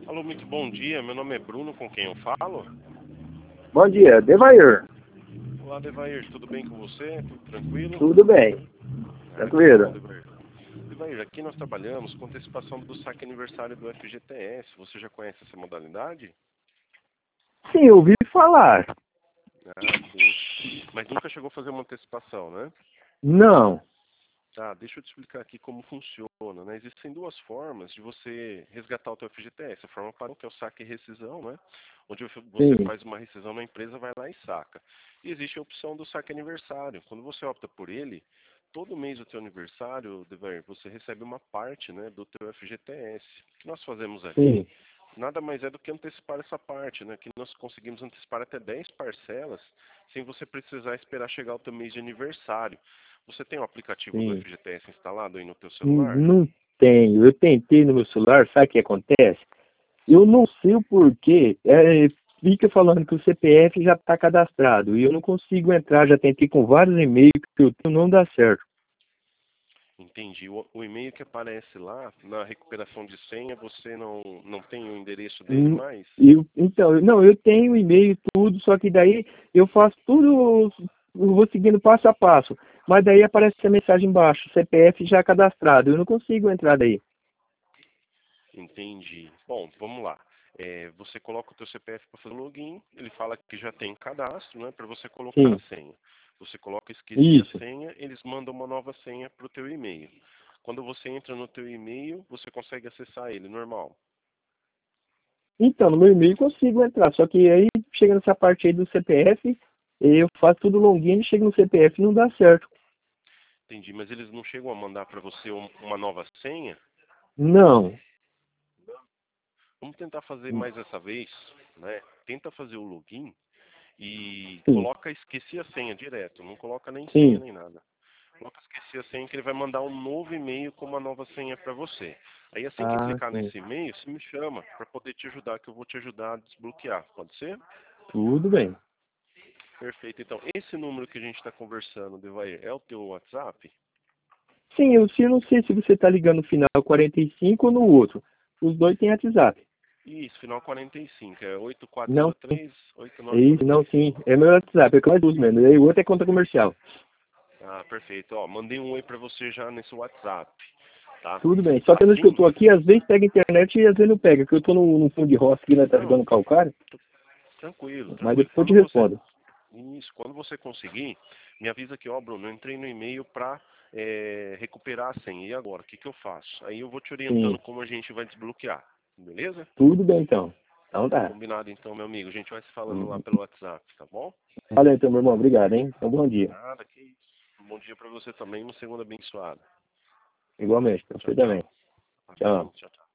Alô, muito bom dia. Meu nome é Bruno, com quem eu falo? Bom dia, Devair. Olá, Devair, tudo bem com você? Tudo tranquilo? Tudo bem, Que bom, tranquilo. Devair. Devair, aqui nós trabalhamos com antecipação do saque aniversário do FGTS. Você já conhece essa modalidade? Sim, eu ouvi falar. Sim. Mas nunca chegou a fazer uma antecipação, né? Não. Tá, deixa eu te explicar aqui como funciona, né? Existem duas formas de você resgatar o teu FGTS. A forma padrão, que é o saque e rescisão, né? Onde você Sim, faz uma rescisão na empresa, vai lá e saca. E existe a opção do saque aniversário. Quando você opta por ele, todo mês do teu aniversário, Devair, você recebe uma parte, né, do teu FGTS. O que nós fazemos aqui sim. nada mais é do que antecipar essa parte, né? Que nós conseguimos antecipar até 10 parcelas sem você precisar esperar chegar o teu mês de aniversário. Você tem o aplicativo do Sim. FGTS instalado aí no teu celular? Não tenho. Eu tentei no meu celular, sabe o que acontece? Eu não sei o porquê. Fica falando que o CPF já está cadastrado e eu não consigo entrar. Já tentei com vários e-mails que eu tenho, não dá certo. Entendi. O e-mail que aparece lá na recuperação de senha, você não tem o endereço dele Hum, mais? Então, não, eu tenho e-mail tudo, só que daí eu faço tudo, eu vou seguindo passo a passo. Mas daí aparece essa mensagem embaixo, CPF já cadastrado. Eu não consigo entrar daí. Entendi. Bom, vamos lá. Você coloca o teu CPF para fazer o login, ele fala que já tem cadastro, né, para você colocar a Sim, senha. Você coloca esqueci a isso. senha, eles mandam uma nova senha para o teu e-mail. Quando você entra no teu e-mail, você consegue acessar ele, normal. Então, no meu e-mail eu consigo entrar, só que aí chega nessa parte aí do CPF, eu faço tudo login, chega no CPF e não dá certo. Entendi, mas eles não chegam a mandar para você uma nova senha? Não. Vamos tentar fazer mais essa vez, né? Tenta fazer o login e Sim, coloca esqueci a senha direto, não coloca nem senha sim. nem nada. Coloca esqueci a senha que ele vai mandar um novo e-mail com uma nova senha para você. Aí assim que Ah, clicar sim. nesse e-mail, você me chama para poder te ajudar, que eu vou te ajudar a desbloquear. Pode ser? Tudo bem. Perfeito. Então, esse número que a gente está conversando, Devair, é o teu WhatsApp? Sim, eu não sei se você está ligando no final 45 ou no outro. Os dois têm WhatsApp. Isso, final 45, é Não, 8403 é isso, não, 8993. sim. É meu WhatsApp, é que eu mais uso mesmo. E o outro é conta comercial. Ah, perfeito. Ó, mandei um oi para você já nesse WhatsApp, tá? Tudo bem. Só que às vezes que eu Assim, tô aqui, às vezes pega internet e às vezes não pega. Porque eu tô no fundo de roça aqui, né, tá não, jogando calcário. tranquilo, Mas tranquilo. depois eu te Quando você respondo. Isso, quando você conseguir, me avisa que, ó, Bruno, eu entrei no e-mail para recuperar a senha. E agora, o que eu faço? Aí eu vou te orientando Sim. como a gente vai desbloquear, beleza? Tudo bem, então. Então tá. Combinado então, meu amigo. A gente vai se falando lá pelo WhatsApp, tá bom? Valeu, então, meu irmão. Obrigado, hein? Então, bom dia. Nada, que isso. Um bom dia para você também, uma segunda abençoada. Igualmente, pra Tchau, você também. tchau. Tchau. Amém. Tchau, tchau.